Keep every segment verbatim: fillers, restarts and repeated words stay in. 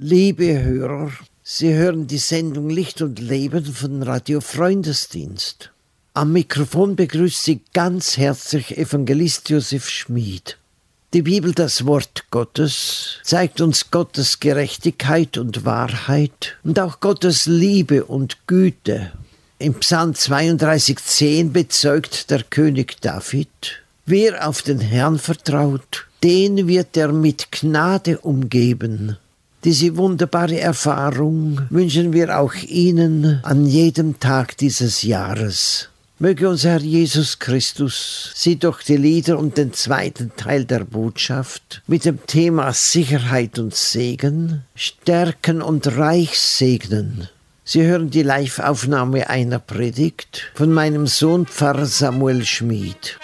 Liebe Hörer, Sie hören die Sendung Licht und Leben von Radio Freundesdienst. Am Mikrofon begrüßt Sie ganz herzlich Evangelist Josef Schmid. Die Bibel, das Wort Gottes, zeigt uns Gottes Gerechtigkeit und Wahrheit und auch Gottes Liebe und Güte. Im Psalm zweiunddreißig zehn bezeugt der König David: Wer auf den Herrn vertraut, den wird er mit Gnade umgeben. Diese wunderbare Erfahrung wünschen wir auch Ihnen an jedem Tag dieses Jahres. Möge unser Herr Jesus Christus Sie durch die Lieder und den zweiten Teil der Botschaft mit dem Thema Sicherheit und Segen stärken und reich segnen. Sie hören die Live-Aufnahme einer Predigt von meinem Sohn Pfarrer Samuel Schmid.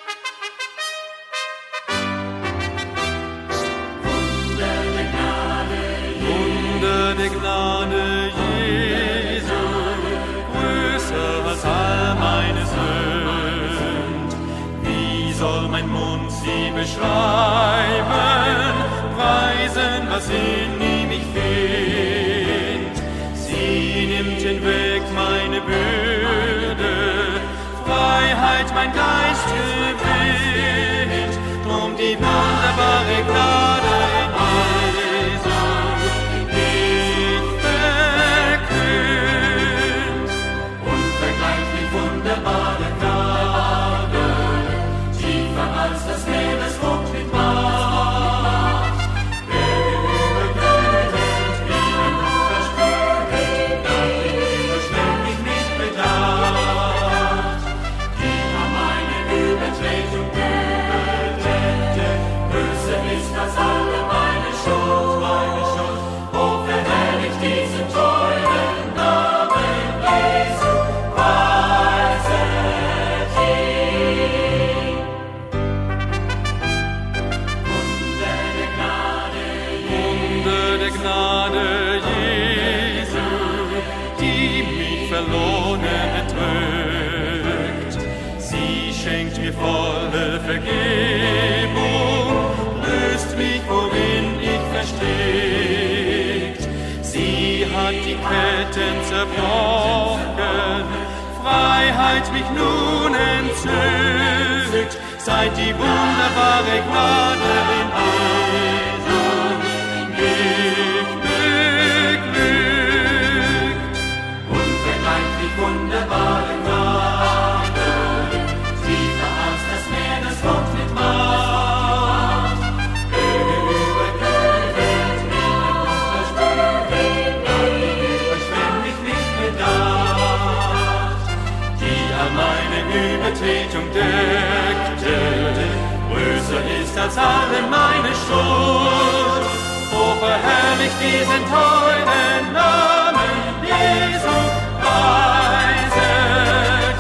Wunder der Gnade Jesu, größer als all meine Sünd. Wie soll mein Mund sie beschreiben, preisen, was in ihm ich find? Sie nimmt hinweg meine Bürde, Freiheit mein Geist gewinnt, drum die wunderbare Gnade in Jesu ich verkünd. Unvergleichlich wunderbare Gnade, tiefer als das Meeresgrund mit Macht. Wer überglühend wie ein Ufer spüret, darüber schwelg ich nicht bedacht. Die an meine Übertretung übertrete, größer ist als alle meine Schuld, meine Schuld. Oh, verherrlicht diesen teuren Namen Jesu, preiset ihn. Wunder der Gnade Wunder der Gnade Jesu, die mich verloren entrückt. Sie schenkt mir volle Vergebung, löst mich, worin ich verstrickt. Sie hat die Ketten zerbrochen, Freiheit mich nun entzückt. Seit die wunderbare Gnade in Jesu mich beglückt. Unvergleichlich wunderbare Gnade, tiefer als das Meeresgrund mit Macht. Höhe überglühend, wie ein Ufer spüret, darüber schwemm ich nicht bedacht. Die an meine Übertretung deckte, größer ist als alle meine Schuld. O, verherrlicht diesen teuren Namen Jesu, preiset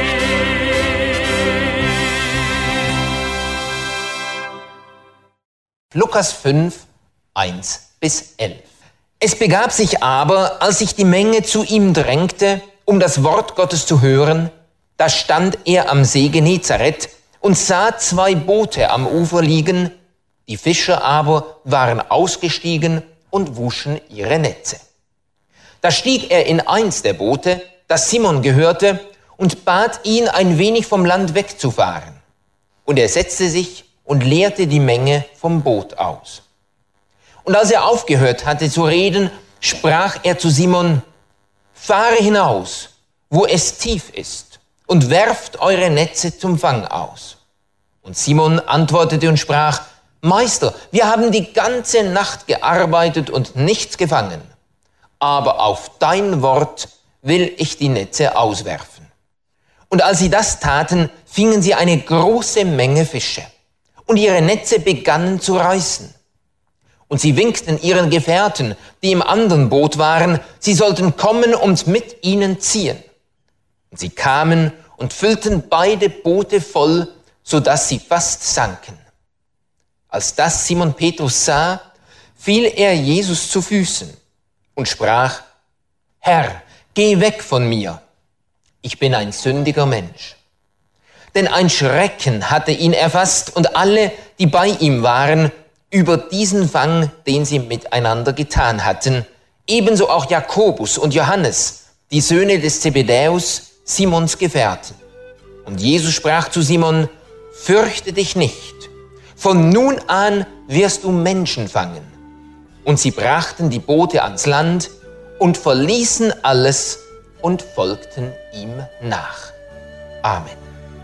ihn. Lukas fünf, eins bis elf. Es begab sich aber, als sich die Menge zu ihm drängte, um das Wort Gottes zu hören, da stand er am See Genezareth und sah zwei Boote am Ufer liegen, die Fischer aber waren ausgestiegen und wuschen ihre Netze. Da stieg er in eins der Boote, das Simon gehörte, und bat ihn, ein wenig vom Land wegzufahren. Und er setzte sich und leerte die Menge vom Boot aus. Und als er aufgehört hatte zu reden, sprach er zu Simon: Fahre hinaus, wo es tief ist, und werft eure Netze zum Fang aus. Und Simon antwortete und sprach: Meister, wir haben die ganze Nacht gearbeitet und nichts gefangen. Aber auf dein Wort will ich die Netze auswerfen. Und als sie das taten, fingen sie eine große Menge Fische. Und ihre Netze begannen zu reißen. Und sie winkten ihren Gefährten, die im anderen Boot waren, sie sollten kommen und mit ihnen ziehen. Und sie kamen und füllten beide Boote voll, so dass sie fast sanken. Als das Simon Petrus sah, fiel er Jesus zu Füßen und sprach: Herr, geh weg von mir, ich bin ein sündiger Mensch. Denn ein Schrecken hatte ihn erfasst und alle, die bei ihm waren, über diesen Fang, den sie miteinander getan hatten. Ebenso auch Jakobus und Johannes, die Söhne des Zebedäus, Simons Gefährten. Und Jesus sprach zu Simon: Fürchte dich nicht, von nun an wirst du Menschen fangen. Und sie brachten die Boote ans Land und verließen alles und folgten ihm nach. Amen.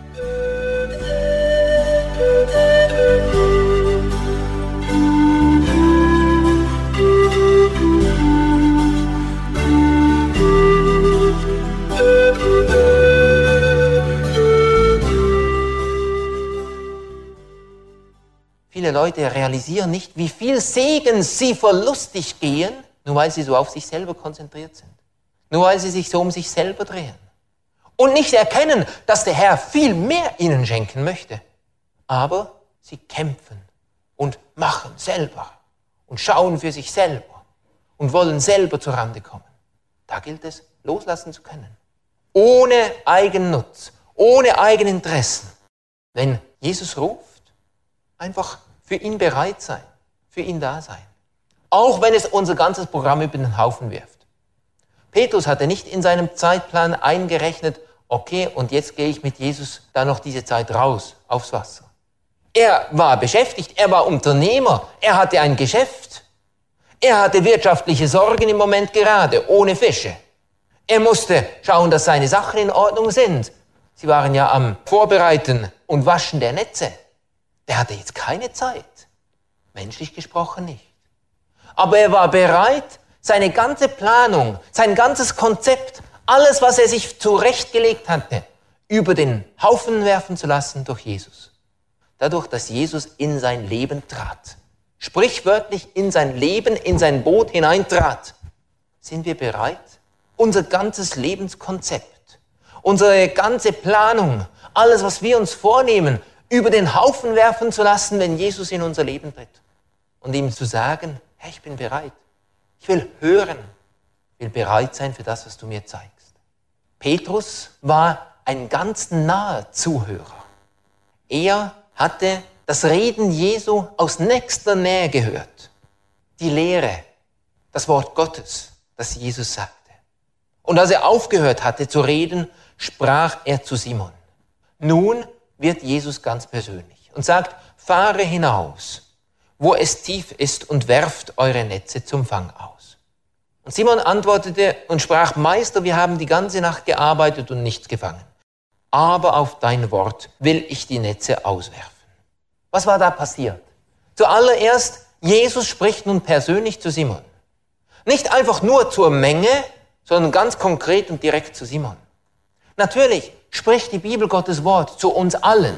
Viele Leute realisieren nicht, wie viel Segen sie verlustig gehen, nur weil sie so auf sich selber konzentriert sind. Nur weil sie sich so um sich selber drehen. Und nicht erkennen, dass der Herr viel mehr ihnen schenken möchte. Aber sie kämpfen und machen selber und schauen für sich selber und wollen selber zur Rande kommen. Da gilt es, loslassen zu können. Ohne Eigennutz, ohne Eigeninteressen. Wenn Jesus ruft, einfach für ihn bereit sein, für ihn da sein. Auch wenn es unser ganzes Programm über den Haufen wirft. Petrus hatte nicht in seinem Zeitplan eingerechnet, okay, und jetzt gehe ich mit Jesus da noch diese Zeit raus aufs Wasser. Er war beschäftigt, er war Unternehmer, er hatte ein Geschäft. Er hatte wirtschaftliche Sorgen im Moment gerade, ohne Fische. Er musste schauen, dass seine Sachen in Ordnung sind. Sie waren ja am Vorbereiten und Waschen der Netze. Der hatte jetzt keine Zeit, menschlich gesprochen nicht. Aber er war bereit, seine ganze Planung, sein ganzes Konzept, alles, was er sich zurechtgelegt hatte, über den Haufen werfen zu lassen durch Jesus. Dadurch, dass Jesus in sein Leben trat. Sprichwörtlich in sein Leben, in sein Boot hineintrat. Sind wir bereit, unser ganzes Lebenskonzept, unsere ganze Planung, alles, was wir uns vornehmen, über den Haufen werfen zu lassen, wenn Jesus in unser Leben tritt. Und ihm zu sagen, hey, ich bin bereit. Ich will hören. Ich will bereit sein für das, was du mir zeigst. Petrus war ein ganz naher Zuhörer. Er hatte das Reden Jesu aus nächster Nähe gehört. Die Lehre, das Wort Gottes, das Jesus sagte. Und als er aufgehört hatte zu reden, sprach er zu Simon. Nun wird Jesus ganz persönlich und sagt, fahre hinaus, wo es tief ist und werft eure Netze zum Fang aus. Und Simon antwortete und sprach, Meister, wir haben die ganze Nacht gearbeitet und nichts gefangen. Aber auf dein Wort will ich die Netze auswerfen. Was war da passiert? Zuallererst, Jesus spricht nun persönlich zu Simon. Nicht einfach nur zur Menge, sondern ganz konkret und direkt zu Simon. Natürlich spricht die Bibel Gottes Wort zu uns allen.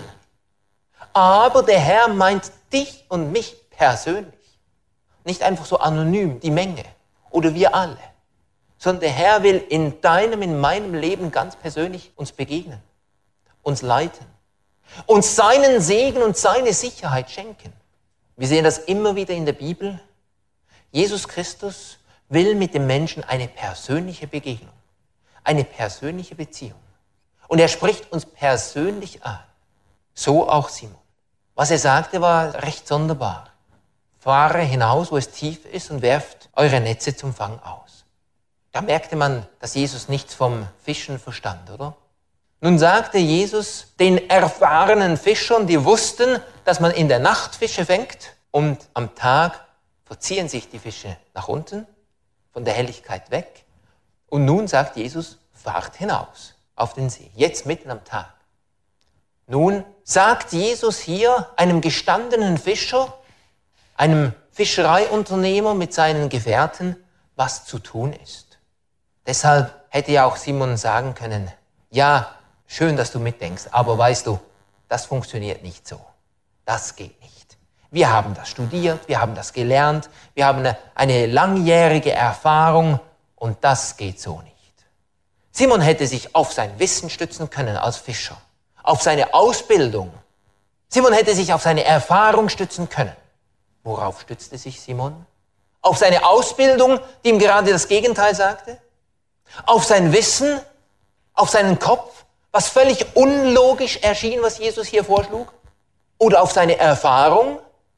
Aber der Herr meint dich und mich persönlich. Nicht einfach so anonym, die Menge oder wir alle. Sondern der Herr will in deinem, in meinem Leben ganz persönlich uns begegnen. Uns leiten. Uns seinen Segen und seine Sicherheit schenken. Wir sehen das immer wieder in der Bibel. Jesus Christus will mit dem Menschen eine persönliche Begegnung. Eine persönliche Beziehung. Und er spricht uns persönlich an. So auch Simon. Was er sagte, war recht sonderbar. Fahre hinaus, wo es tief ist und werft eure Netze zum Fang aus. Da merkte man, dass Jesus nichts vom Fischen verstand, oder? Nun sagte Jesus den erfahrenen Fischern, die wussten, dass man in der Nacht Fische fängt und am Tag verziehen sich die Fische nach unten, von der Helligkeit weg. Und nun sagt Jesus, fahrt hinaus auf den See, jetzt mitten am Tag. Nun sagt Jesus hier einem gestandenen Fischer, einem Fischereiunternehmer mit seinen Gefährten, was zu tun ist. Deshalb hätte ja auch Simon sagen können, ja, schön, dass du mitdenkst, aber weißt du, das funktioniert nicht so. Das geht nicht. Wir haben das studiert, wir haben das gelernt, wir haben eine, eine langjährige Erfahrung und das geht so nicht. Simon hätte sich auf sein Wissen stützen können als Fischer, auf seine Ausbildung. Simon hätte sich auf seine Erfahrung stützen können. Worauf stützte sich Simon? Auf seine Ausbildung, die ihm gerade das Gegenteil sagte? Auf sein Wissen? Auf seinen Kopf? Was völlig unlogisch erschien, was Jesus hier vorschlug? Oder auf seine Erfahrung?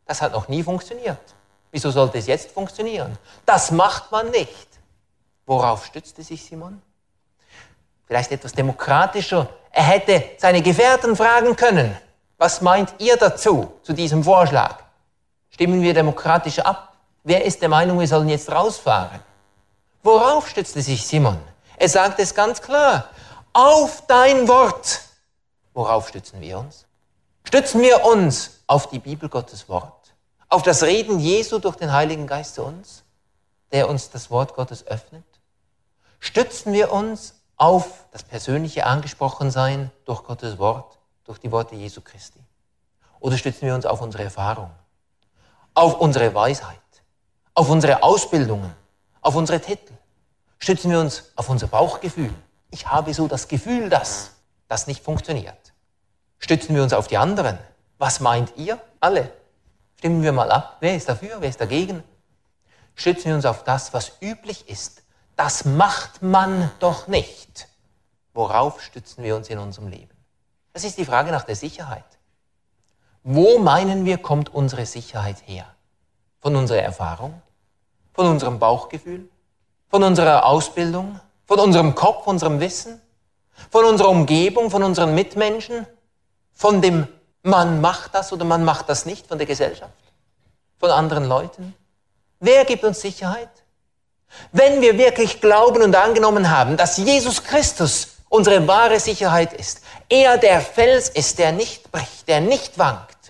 Das hat noch nie funktioniert. Wieso sollte es jetzt funktionieren? Das macht man nicht. Worauf stützte sich Simon? Vielleicht etwas demokratischer. Er hätte seine Gefährten fragen können. Was meint ihr dazu, zu diesem Vorschlag? Stimmen wir demokratisch ab? Wer ist der Meinung, wir sollen jetzt rausfahren? Worauf stützte sich Simon? Er sagt es ganz klar. Auf dein Wort. Worauf stützen wir uns? Stützen wir uns auf die Bibel, Gottes Wort? Auf das Reden Jesu durch den Heiligen Geist zu uns, der uns das Wort Gottes öffnet? Stützen wir uns auf das persönliche Angesprochensein durch Gottes Wort, durch die Worte Jesu Christi? Oder stützen wir uns auf unsere Erfahrung, auf unsere Weisheit, auf unsere Ausbildungen, auf unsere Titel? Stützen wir uns auf unser Bauchgefühl? Ich habe so das Gefühl, dass das nicht funktioniert. Stützen wir uns auf die anderen? Was meint ihr? Alle. Stimmen wir mal ab. Wer ist dafür? Wer ist dagegen? Stützen wir uns auf das, was üblich ist? Das macht man doch nicht. Worauf stützen wir uns in unserem Leben? Das ist die Frage nach der Sicherheit. Wo meinen wir, kommt unsere Sicherheit her? Von unserer Erfahrung? Von unserem Bauchgefühl? Von unserer Ausbildung? Von unserem Kopf, unserem Wissen? Von unserer Umgebung, von unseren Mitmenschen? Von dem man macht das oder man macht das nicht, von der Gesellschaft? Von anderen Leuten? Wer gibt uns Sicherheit? Wenn wir wirklich glauben und angenommen haben, dass Jesus Christus unsere wahre Sicherheit ist, er der Fels ist, der nicht bricht, der nicht wankt,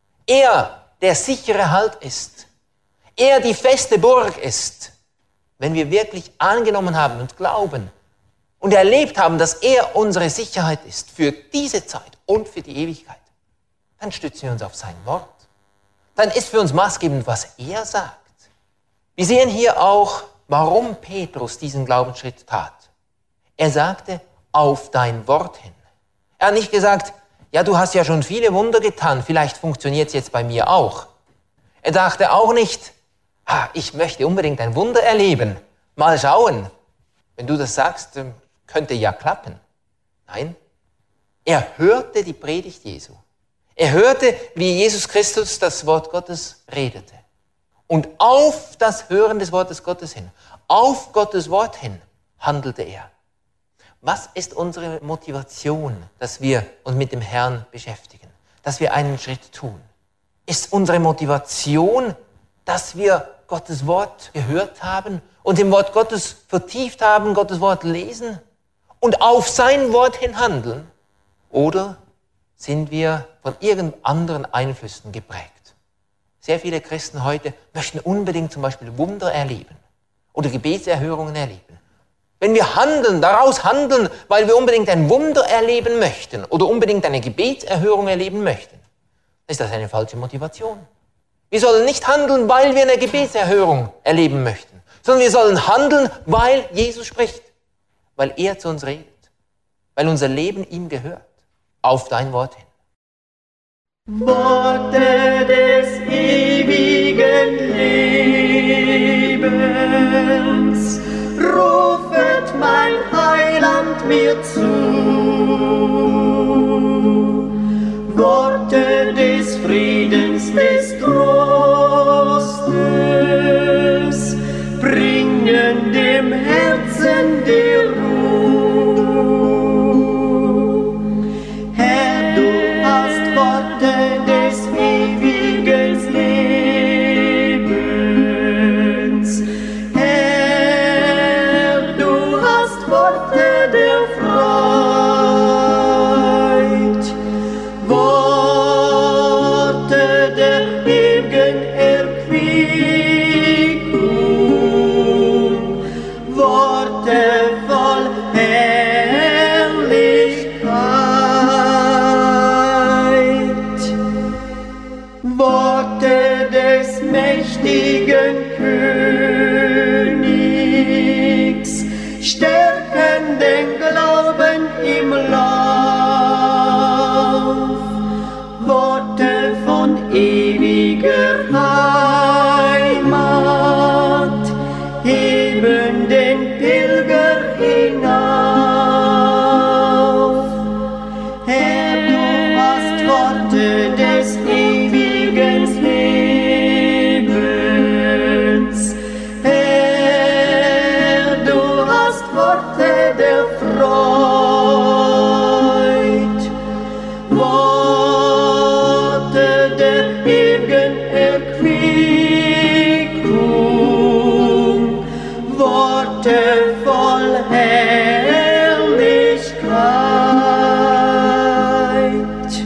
er der sichere Halt ist, er die feste Burg ist, wenn wir wirklich angenommen haben und glauben und erlebt haben, dass er unsere Sicherheit ist für diese Zeit und für die Ewigkeit, dann stützen wir uns auf sein Wort. Dann ist für uns maßgebend, was er sagt. Wir sehen hier auch, warum Petrus diesen Glaubensschritt tat. Er sagte, auf dein Wort hin. Er hat nicht gesagt, ja, du hast ja schon viele Wunder getan, vielleicht funktioniert es jetzt bei mir auch. Er dachte auch nicht, ah, ich möchte unbedingt ein Wunder erleben. Mal schauen. Wenn du das sagst, könnte ja klappen. Nein, er hörte die Predigt Jesu. Er hörte, wie Jesus Christus das Wort Gottes redete. Und auf das Hören des Wortes Gottes hin, auf Gottes Wort hin, handelte er. Was ist unsere Motivation, dass wir uns mit dem Herrn beschäftigen, dass wir einen Schritt tun? Ist unsere Motivation, dass wir Gottes Wort gehört haben und im Wort Gottes vertieft haben, Gottes Wort lesen und auf sein Wort hin handeln? Oder sind wir von irgendeinen anderen Einflüssen geprägt? Sehr viele Christen heute möchten unbedingt zum Beispiel Wunder erleben oder Gebetserhörungen erleben. Wenn wir handeln, daraus handeln, weil wir unbedingt ein Wunder erleben möchten oder unbedingt eine Gebetserhörung erleben möchten, dann ist das eine falsche Motivation. Wir sollen nicht handeln, weil wir eine Gebetserhörung erleben möchten, sondern wir sollen handeln, weil Jesus spricht, weil er zu uns redet, weil unser Leben ihm gehört. Auf dein Wort hin. Worte des ewigen Lebens, rufet mein Heiland mir zu. Worte des Friedens, des Trostes, bringen dem Herzen die Ruhe. Herr, du hast Worte des ewigen Lebens. Herr, du hast Worte der Freiheit. Worte der ewigen Erquickung. Worte voll Herrlichkeit. Worte des mächtigen Königs stärken den Glauben. der Freud, Worte der ewigen Erquickung, Worte voll Herrlichkeit.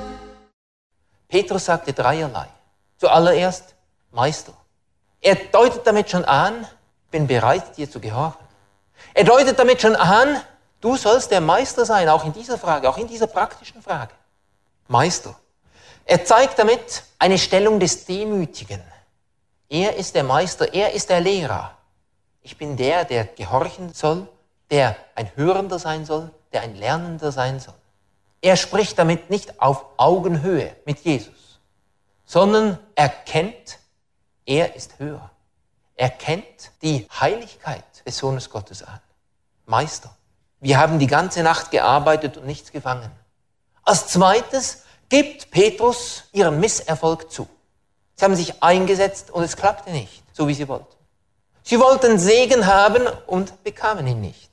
Petrus sagte dreierlei. Zuallererst, Meister. Er deutet damit schon an, bin bereit, dir zu gehorchen. Er deutet damit schon an, du sollst der Meister sein, auch in dieser Frage, auch in dieser praktischen Frage. Meister. Er zeigt damit eine Stellung des Demütigen. Er ist der Meister, er ist der Lehrer. Ich bin der, der gehorchen soll, der ein Hörender sein soll, der ein Lernender sein soll. Er spricht damit nicht auf Augenhöhe mit Jesus, sondern erkennt, er ist höher. Er kennt die Heiligkeit des Sohnes Gottes an. Meister, wir haben die ganze Nacht gearbeitet und nichts gefangen. Als zweites gibt Petrus ihren Misserfolg zu. Sie haben sich eingesetzt und es klappte nicht, so wie sie wollten. Sie wollten Segen haben und bekamen ihn nicht.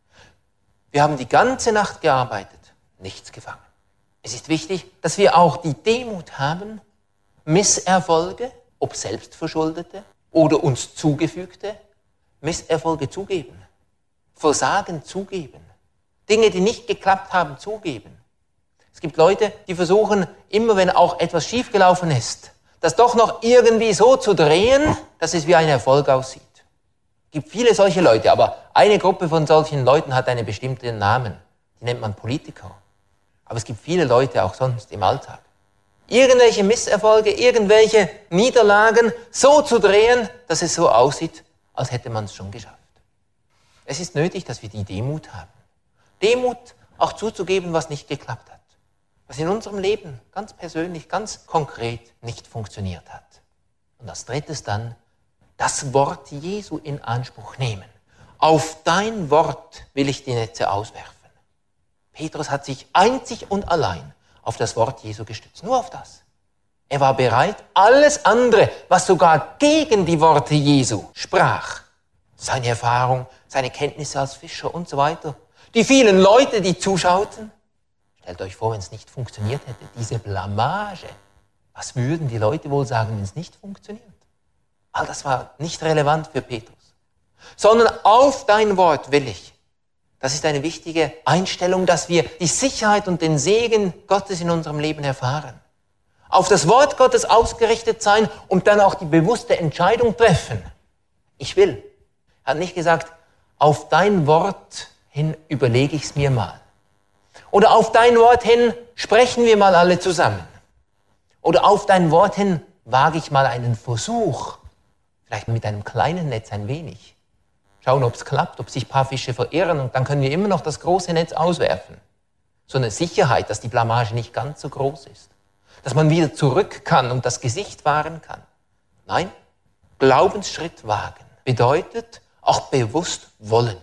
Wir haben die ganze Nacht gearbeitet, nichts gefangen. Es ist wichtig, dass wir auch die Demut haben, Misserfolge, ob selbstverschuldete oder uns zugefügte, Misserfolge zugeben, Versagen zugeben, Dinge, die nicht geklappt haben, zugeben. Es gibt Leute, die versuchen, immer wenn auch etwas schiefgelaufen ist, das doch noch irgendwie so zu drehen, dass es wie ein Erfolg aussieht. Es gibt viele solche Leute, aber eine Gruppe von solchen Leuten hat einen bestimmten Namen. Die nennt man Politiker. Aber es gibt viele Leute auch sonst im Alltag. Irgendwelche Misserfolge, irgendwelche Niederlagen so zu drehen, dass es so aussieht, als hätte man es schon geschafft. Es ist nötig, dass wir die Demut haben. Demut auch zuzugeben, was nicht geklappt hat. Was in unserem Leben ganz persönlich, ganz konkret nicht funktioniert hat. Und als drittes dann, das Wort Jesu in Anspruch nehmen. Auf dein Wort will ich die Netze auswerfen. Petrus hat sich einzig und allein auf das Wort Jesu gestützt. Nur auf das. Er war bereit, alles andere, was sogar gegen die Worte Jesu sprach, seine Erfahrung, seine Kenntnisse als Fischer und so weiter, die vielen Leute, die zuschauten. Stellt euch vor, wenn es nicht funktioniert hätte, diese Blamage. Was würden die Leute wohl sagen, wenn es nicht funktioniert? All das war nicht relevant für Petrus. Sondern auf dein Wort will ich. Das ist eine wichtige Einstellung, dass wir die Sicherheit und den Segen Gottes in unserem Leben erfahren. Auf das Wort Gottes ausgerichtet sein und dann auch die bewusste Entscheidung treffen. Ich will. Er hat nicht gesagt, auf dein Wort hin überlege ich es mir mal. Oder auf dein Wort hin sprechen wir mal alle zusammen. Oder auf dein Wort hin wage ich mal einen Versuch. Vielleicht mit einem kleinen Netz ein wenig. Schauen, ob es klappt, ob sich ein paar Fische verirren und dann können wir immer noch das große Netz auswerfen. So eine Sicherheit, dass die Blamage nicht ganz so groß ist. Dass man wieder zurück kann und das Gesicht wahren kann. Nein, Glaubensschritt wagen bedeutet auch bewusst wollen.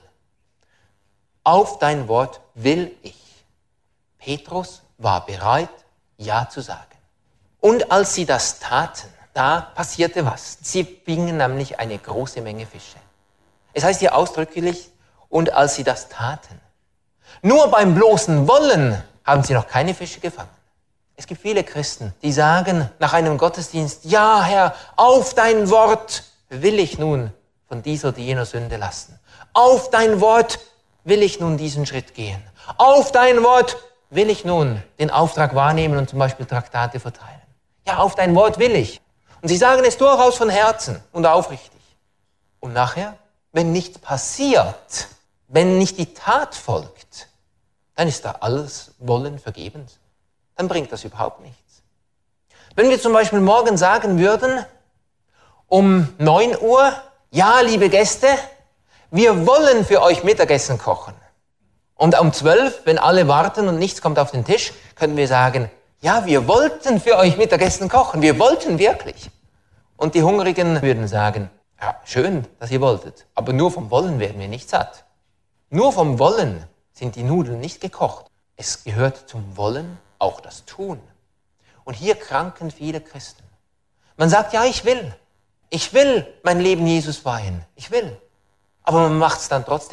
Auf dein Wort will ich. Petrus war bereit, Ja zu sagen. Und als sie das taten, da passierte was. Sie fingen nämlich eine große Menge Fische. Es heißt hier ausdrücklich, und als sie das taten. Nur beim bloßen Wollen haben sie noch keine Fische gefangen. Es gibt viele Christen, die sagen nach einem Gottesdienst, ja Herr, auf dein Wort will ich nun von dieser oder jener Sünde lassen. Auf dein Wort will ich nun diesen Schritt gehen. Auf dein Wort will ich nun den Auftrag wahrnehmen und zum Beispiel Traktate verteilen. Ja, auf dein Wort will ich. Und sie sagen es durchaus von Herzen und aufrichtig. Und nachher, wenn nichts passiert, wenn nicht die Tat folgt, dann ist da alles Wollen vergebens. Dann bringt das überhaupt nichts. Wenn wir zum Beispiel morgen sagen würden, um neun Uhr, ja, liebe Gäste, wir wollen für euch Mittagessen kochen. Und um zwölf, wenn alle warten und nichts kommt auf den Tisch, können wir sagen, ja, wir wollten für euch Mittagessen kochen, wir wollten wirklich. Und die Hungrigen würden sagen, ja, schön, dass ihr wolltet, aber nur vom Wollen werden wir nicht satt. Nur vom Wollen sind die Nudeln nicht gekocht. Es gehört zum Wollen auch das Tun. Und hier kranken viele Christen. Man sagt, ja, ich will. Ich will mein Leben Jesus weihen. Ich will. Aber man macht es dann trotzdem nicht.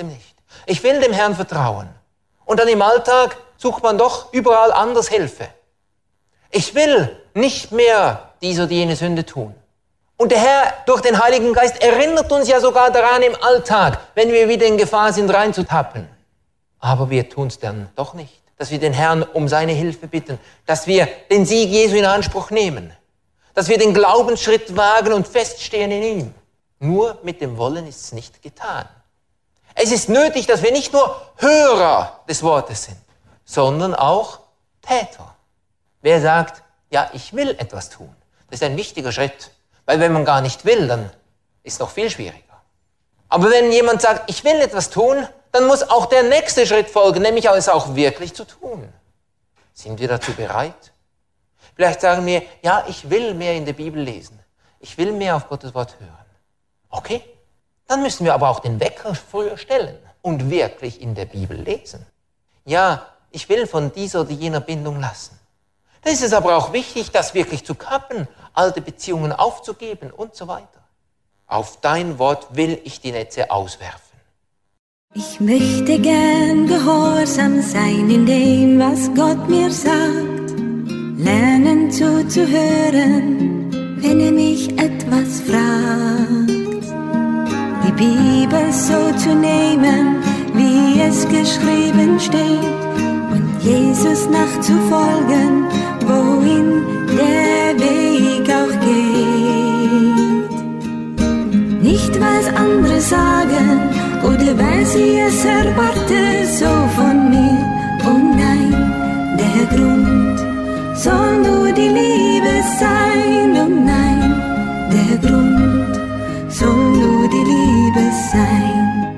Ich will dem Herrn vertrauen. Und dann im Alltag sucht man doch überall anders Hilfe. Ich will nicht mehr diese oder jene Sünde tun. Und der Herr durch den Heiligen Geist erinnert uns ja sogar daran im Alltag, wenn wir wieder in Gefahr sind, reinzutappen. Aber wir tun es dann doch nicht, dass wir den Herrn um seine Hilfe bitten, dass wir den Sieg Jesu in Anspruch nehmen, dass wir den Glaubensschritt wagen und feststehen in ihm. Nur mit dem Wollen ist es nicht getan. Es ist nötig, dass wir nicht nur Hörer des Wortes sind, sondern auch Täter. Wer sagt, ja, ich will etwas tun, das ist ein wichtiger Schritt. Weil wenn man gar nicht will, dann ist es noch viel schwieriger. Aber wenn jemand sagt, ich will etwas tun, dann muss auch der nächste Schritt folgen, nämlich es auch wirklich zu tun. Sind wir dazu bereit? Vielleicht sagen wir, ja, ich will mehr in der Bibel lesen. Ich will mehr auf Gottes Wort hören. Okay, dann müssen wir aber auch den Wecker früher stellen und wirklich in der Bibel lesen. Ja, ich will von dieser oder jener Bindung lassen. Da ist es aber auch wichtig, das wirklich zu kappen, alte Beziehungen aufzugeben und so weiter. Auf dein Wort will ich die Netze auswerfen. Ich möchte gern gehorsam sein in dem, was Gott mir sagt. Lernen zuzuhören, wenn er mich etwas fragt. Die Bibel so zu nehmen, wie es geschrieben steht. Und Jesus nachzufolgen, wohin der Weg auch geht. Nicht was andere sagen oder weil sie es erwarten, so von mir. Oh nein, der Grund soll nur die Liebe sein. Oh nein, der Grund soll nur die Liebe sein.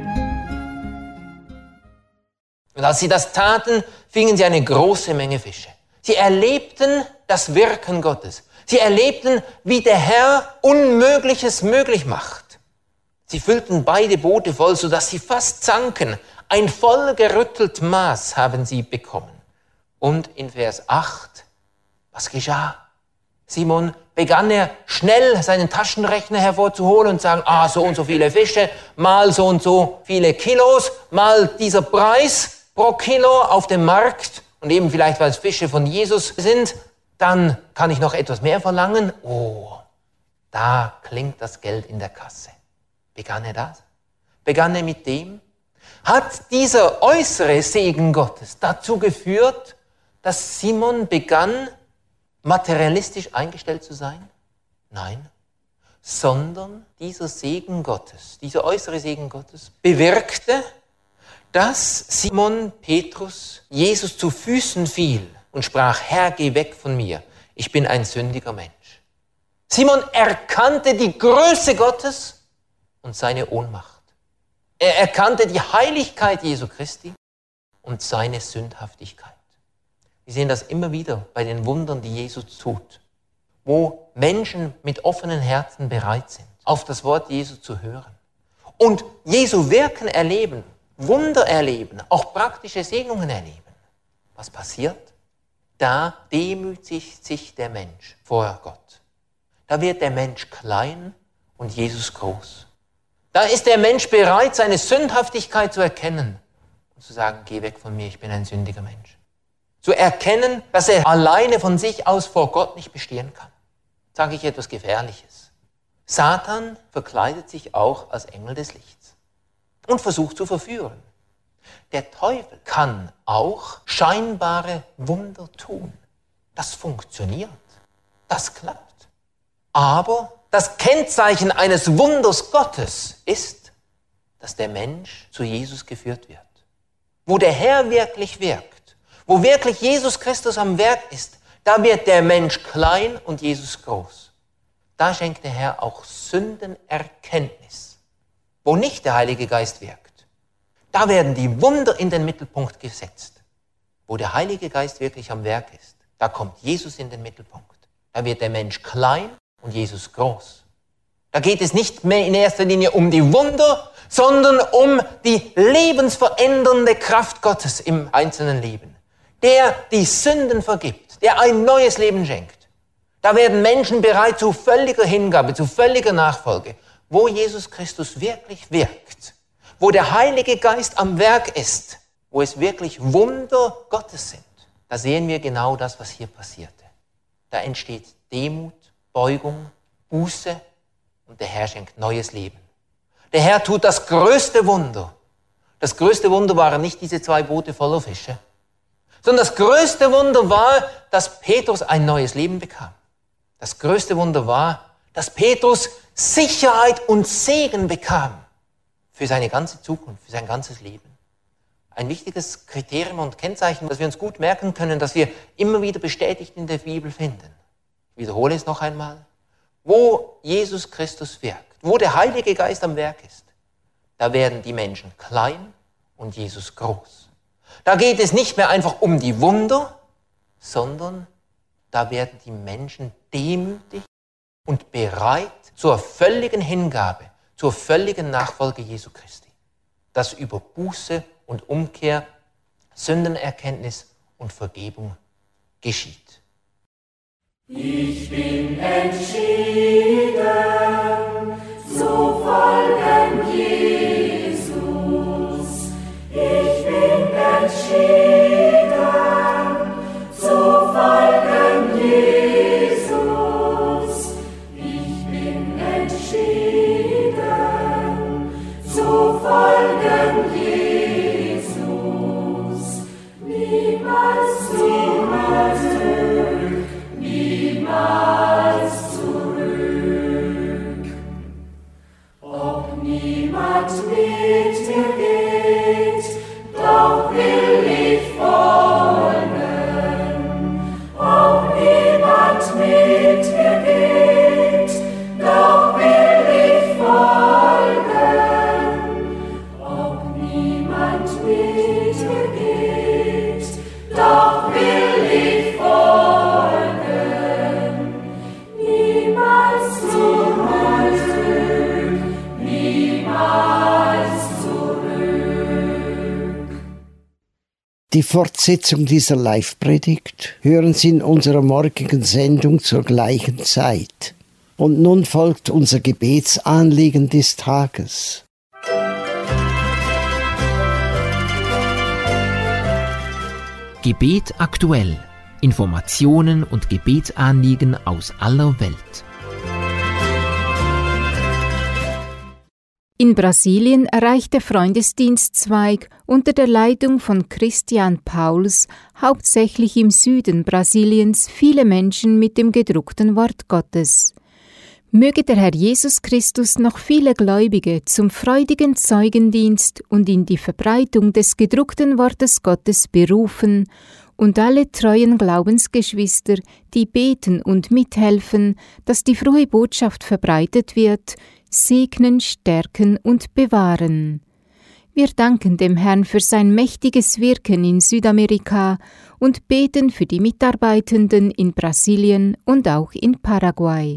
Und als sie das taten, fingen sie eine große Menge Fische. Sie erlebten das Wirken Gottes. Sie erlebten, wie der Herr Unmögliches möglich macht. Sie füllten beide Boote voll, sodass sie fast sanken. Ein vollgerüttelt Maß haben sie bekommen. Und in Vers acht, was geschah? Simon begann er schnell seinen Taschenrechner hervorzuholen und sagen, ah, so und so viele Fische, mal so und so viele Kilos, mal dieser Preis pro Kilo auf dem Markt und eben vielleicht, weil es Fische von Jesus sind, dann kann ich noch etwas mehr verlangen. Oh, da klingt das Geld in der Kasse. Begann er das? Begann er mit dem? Hat dieser äußere Segen Gottes dazu geführt, dass Simon begann, materialistisch eingestellt zu sein? Nein, sondern dieser Segen Gottes, dieser äußere Segen Gottes bewirkte, dass Simon Petrus Jesus zu Füßen fiel und sprach, Herr, geh weg von mir, ich bin ein sündiger Mensch. Simon erkannte die Größe Gottes und seine Ohnmacht. Er erkannte die Heiligkeit Jesu Christi und seine Sündhaftigkeit. Wir sehen das immer wieder bei den Wundern, die Jesus tut, wo Menschen mit offenen Herzen bereit sind, auf das Wort Jesu zu hören und Jesu Wirken erleben, Wunder erleben, auch praktische Segnungen erleben. Was passiert? Da demütigt sich der Mensch vor Gott. Da wird der Mensch klein und Jesus groß. Da ist der Mensch bereit, seine Sündhaftigkeit zu erkennen und zu sagen, geh weg von mir, ich bin ein sündiger Mensch. Zu erkennen, dass er alleine von sich aus vor Gott nicht bestehen kann. Sage ich etwas Gefährliches. Satan verkleidet sich auch als Engel des Lichts und versucht zu verführen. Der Teufel kann auch scheinbare Wunder tun. Das funktioniert. Das klappt. Aber das Kennzeichen eines Wunders Gottes ist, dass der Mensch zu Jesus geführt wird. Wo der Herr wirklich wirkt, wo wirklich Jesus Christus am Werk ist, da wird der Mensch klein und Jesus groß. Da schenkt der Herr auch Sündenerkenntnis. Wo nicht der Heilige Geist wirkt, da werden die Wunder in den Mittelpunkt gesetzt. Wo der Heilige Geist wirklich am Werk ist, da kommt Jesus in den Mittelpunkt. Da wird der Mensch klein und Jesus groß. Da geht es nicht mehr in erster Linie um die Wunder, sondern um die lebensverändernde Kraft Gottes im einzelnen Leben. Der die Sünden vergibt, der ein neues Leben schenkt. Da werden Menschen bereit zu völliger Hingabe, zu völliger Nachfolge, wo Jesus Christus wirklich wirkt, wo der Heilige Geist am Werk ist, wo es wirklich Wunder Gottes sind, da sehen wir genau das, was hier passierte. Da entsteht Demut, Beugung, Buße und der Herr schenkt neues Leben. Der Herr tut das größte Wunder. Das größte Wunder waren nicht diese zwei Boote voller Fische, sondern das größte Wunder war, dass Petrus ein neues Leben bekam. Das größte Wunder war, dass Petrus Sicherheit und Segen bekam für seine ganze Zukunft, für sein ganzes Leben. Ein wichtiges Kriterium und Kennzeichen, das wir uns gut merken können, das wir immer wieder bestätigt in der Bibel finden. Ich wiederhole es noch einmal. Wo Jesus Christus wirkt, wo der Heilige Geist am Werk ist, da werden die Menschen klein und Jesus groß. Da geht es nicht mehr einfach um die Wunder, sondern da werden die Menschen demütig und bereit zur völligen Hingabe, zur völligen Nachfolge Jesu Christi. Das über Buße und Umkehr, Sündenerkenntnis und Vergebung geschieht. Ich bin entschieden, zu folgen Jesus. Ich bin entschieden, zu folgen Jesus. Ich bin entschieden, zu folgen Jesus. Niemals zurück, niemals zurück. Ob niemand mit mir geht, doch will ich folgen. Ob niemand mit mir geht, doch will ich folgen. Ob niemand mit mir geht, doch will ich folgen. Niemals zurück, niemals zurück. Die Fortsetzung dieser Live-Predigt hören Sie in unserer morgigen Sendung zur gleichen Zeit. Und nun folgt unser Gebetsanliegen des Tages. Gebet aktuell. Informationen und Gebetsanliegen aus aller Welt. In Brasilien erreicht der Freundesdienstzweig unter der Leitung von Christian Pauls hauptsächlich im Süden Brasiliens viele Menschen mit dem gedruckten Wort Gottes. Möge der Herr Jesus Christus noch viele Gläubige zum freudigen Zeugendienst und in die Verbreitung des gedruckten Wortes Gottes berufen und alle treuen Glaubensgeschwister, die beten und mithelfen, dass die frohe Botschaft verbreitet wird, segnen, stärken und bewahren. Wir danken dem Herrn für sein mächtiges Wirken in Südamerika und beten für die Mitarbeitenden in Brasilien und auch in Paraguay.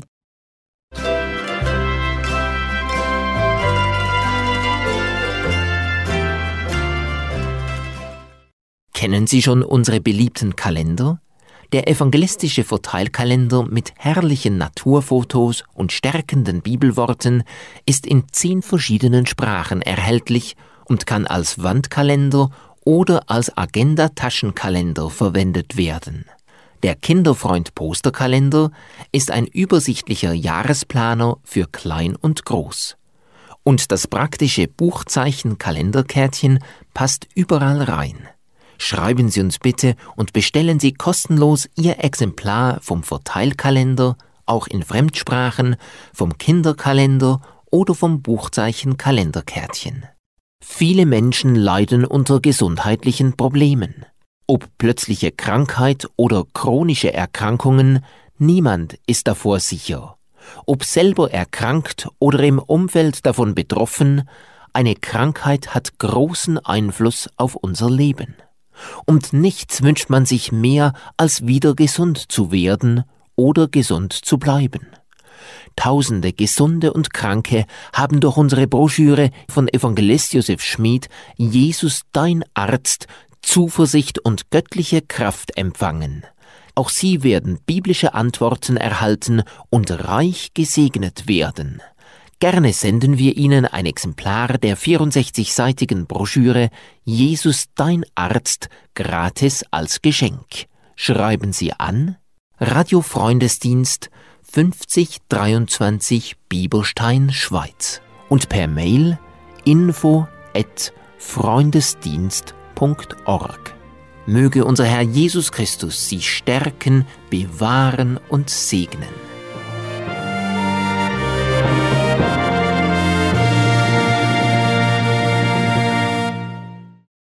Kennen Sie schon unsere beliebten Kalender? Der evangelistische Verteilkalender mit herrlichen Naturfotos und stärkenden Bibelworten ist in zehn verschiedenen Sprachen erhältlich und kann als Wandkalender oder als Agenda-Taschenkalender verwendet werden. Der Kinderfreund-Posterkalender ist ein übersichtlicher Jahresplaner für Klein und Groß. Und das praktische Buchzeichen-Kalenderkärtchen passt überall rein. Schreiben Sie uns bitte und bestellen Sie kostenlos Ihr Exemplar vom Verteilkalender, auch in Fremdsprachen, vom Kinderkalender oder vom Buchzeichen-Kalenderkärtchen. Viele Menschen leiden unter gesundheitlichen Problemen. Ob plötzliche Krankheit oder chronische Erkrankungen, niemand ist davor sicher. Ob selber erkrankt oder im Umfeld davon betroffen, eine Krankheit hat großen Einfluss auf unser Leben. Und nichts wünscht man sich mehr, als wieder gesund zu werden oder gesund zu bleiben. Tausende Gesunde und Kranke haben durch unsere Broschüre von Evangelist Josef Schmid »Jesus, dein Arzt« Zuversicht und göttliche Kraft empfangen. Auch sie werden biblische Antworten erhalten und reich gesegnet werden. Gerne senden wir Ihnen ein Exemplar der vierundsechzigseitigen Broschüre Jesus dein Arzt gratis als Geschenk. Schreiben Sie an Radiofreundesdienst fünfzig dreiundzwanzig Bieberstein, Schweiz und per Mail info at freundesdienst punkt org. Möge unser Herr Jesus Christus Sie stärken, bewahren und segnen.